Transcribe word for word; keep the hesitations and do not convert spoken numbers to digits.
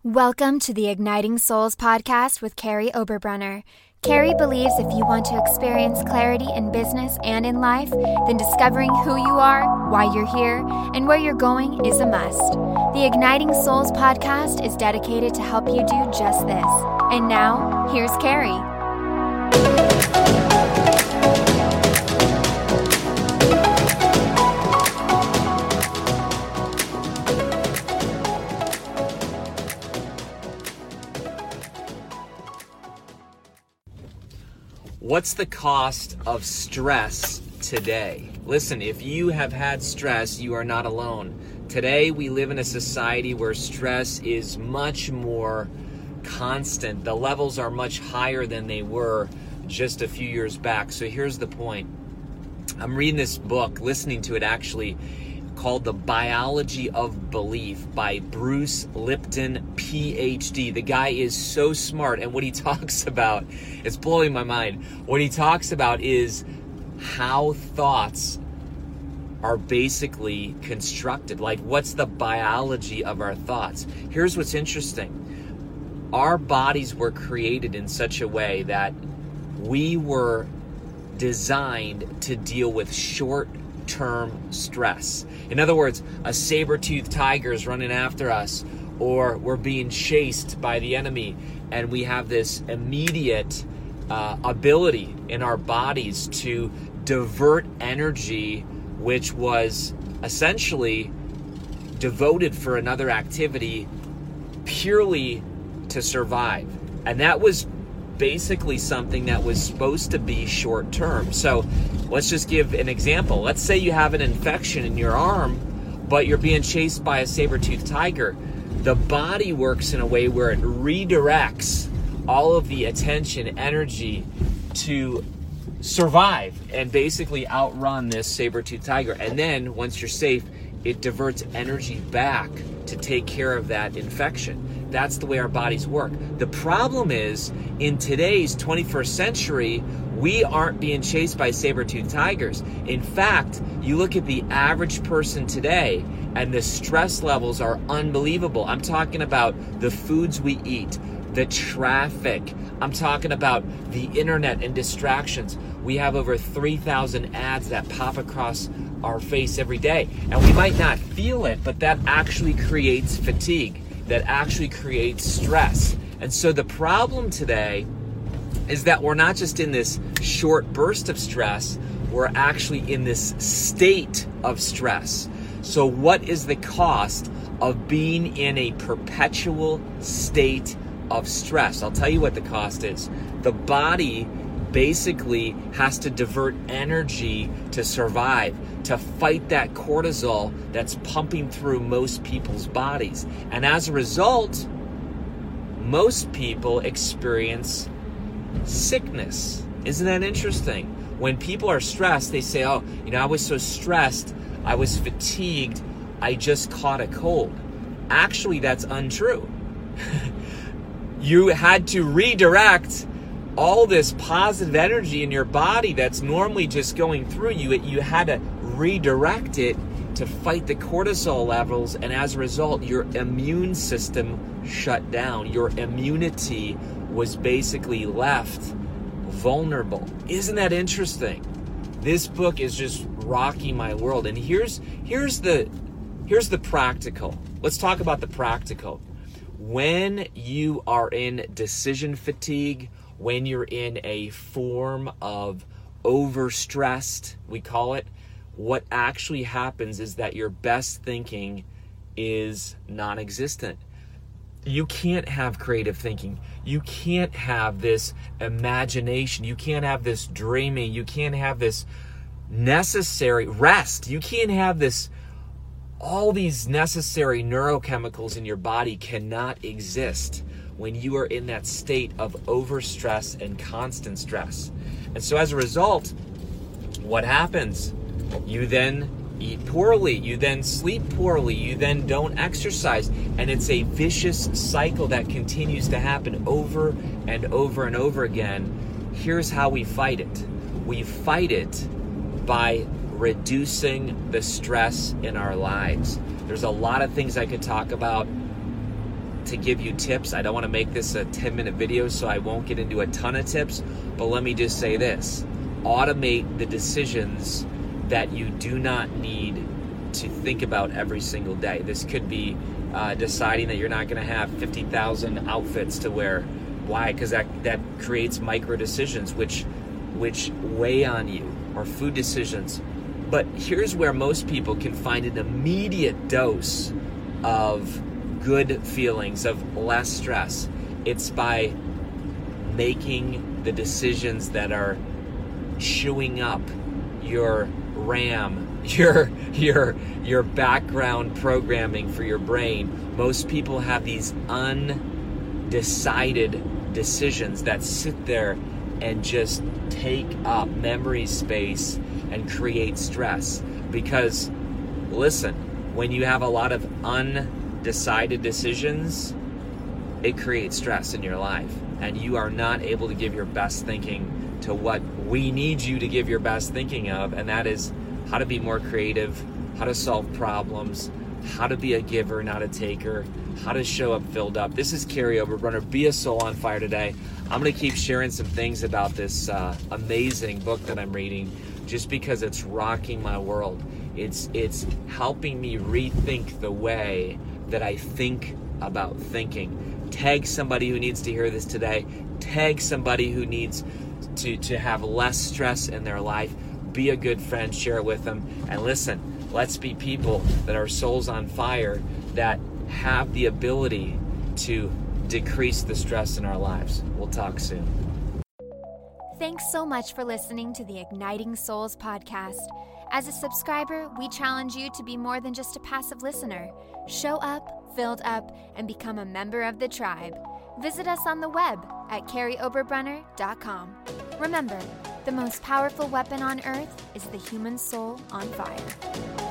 Welcome to the Igniting Souls podcast with Carrie Oberbrunner. Carrie believes if you want to experience clarity in business and in life, then discovering who you are, why you're here, and where you're going is a must. The Igniting Souls podcast is dedicated to help you do just this. And now, here's Carrie. What's the cost of stress today? Listen, if you have had stress, you are not alone. Today, we live in a society where stress is much more constant. The levels are much higher than they were just a few years back. So here's the point. I'm reading this book, listening to it actually, called The Biology of Belief by Bruce Lipton, P H D. The guy is so smart, and what he talks about, it's blowing my mind. What he talks about is how thoughts are basically constructed. Like, what's the biology of our thoughts? Here's what's interesting. Our bodies were created in such a way that we were designed to deal with short term stress. In other words, a saber-toothed tiger is running after us, or we're being chased by the enemy, and we have this immediate uh, ability in our bodies to divert energy which was essentially devoted for another activity purely to survive. And that was basically something that was supposed to be short term. So let's just give an example. Let's say you have an infection in your arm, but you're being chased by a saber-toothed tiger. The body works in a way where it redirects all of the attention, energy to survive and basically outrun this saber-toothed tiger. And then once you're safe, it diverts energy back to take care of that infection. That's the way our bodies work. The problem is, in today's twenty-first century, we aren't being chased by saber-toothed tigers. In fact, you look at the average person today, and the stress levels are unbelievable. I'm talking about the foods we eat, the traffic. I'm talking about the internet and distractions. We have over three thousand ads that pop across our face every day. And we might not feel it, but that actually creates fatigue. That actually creates stress. And so the problem today is that we're not just in this short burst of stress, we're actually in this state of stress. So what is the cost of being in a perpetual state of stress? I'll tell you what the cost is. The body basically has to divert energy to survive, to fight that cortisol that's pumping through most people's bodies. And as a result, most people experience sickness. Isn't that interesting? When people are stressed, they say, oh, you know, I was so stressed, I was fatigued, I just caught a cold. Actually, that's untrue. You had to redirect all this positive energy in your body that's normally just going through you. You had to redirect it to fight the cortisol levels, and as a result, your immune system shut down. Your immunity was basically left vulnerable. Isn't that interesting? This book is just rocking my world. And here's here's the here's the practical. Let's talk about the practical. When you are in decision fatigue, when you're in a form of overstressed, we call it, what actually happens is that your best thinking is non-existent. You can't have creative thinking. You can't have this imagination. You can't have this dreaming. You can't have this necessary rest. You can't have this, all these necessary neurochemicals in your body cannot exist when you are in that state of overstress and constant stress. And so as a result, what happens? You then eat poorly, you then sleep poorly, you then don't exercise, and it's a vicious cycle that continues to happen over and over and over again. Here's how we fight it. We fight it by reducing the stress in our lives. There's a lot of things I could talk about to give you tips. I don't want to make this a ten minute video, so I won't get into a ton of tips, but let me just say this. Automate the decisions that you do not need to think about every single day. This could be uh, deciding that you're not going to have fifty thousand outfits to wear. Why? Because that, that creates micro decisions which, which weigh on you, or food decisions. But here's where most people can find an immediate dose of good feelings, of less stress. It's by making the decisions that are chewing up your RAM, your your your background programming for your brain. Most people have these undecided decisions that sit there and just take up memory space and create stress. Because listen, when you have a lot of undecided decisions, it creates stress in your life, and you are not able to give your best thinking to what we need you to give your best thinking of, and that is how to be more creative, how to solve problems, how to be a giver, not a taker, how to show up filled up. This is Carey Oberbrunner. Be a soul on fire today. I'm going to keep sharing some things about this uh, amazing book that I'm reading, just because it's rocking my world. It's it's helping me rethink the way that I think about thinking. Tag somebody who needs to hear this today. Tag somebody who needs to, to have less stress in their life. Be a good friend, share it with them. And listen, let's be people that are souls on fire, that have the ability to decrease the stress in our lives. We'll talk soon. Thanks so much for listening to the Igniting Souls podcast. As a subscriber, we challenge you to be more than just a passive listener. Show up, filled up, and become a member of the tribe. Visit us on the web at carey oberbrunner dot com. Remember, the most powerful weapon on earth is the human soul on fire.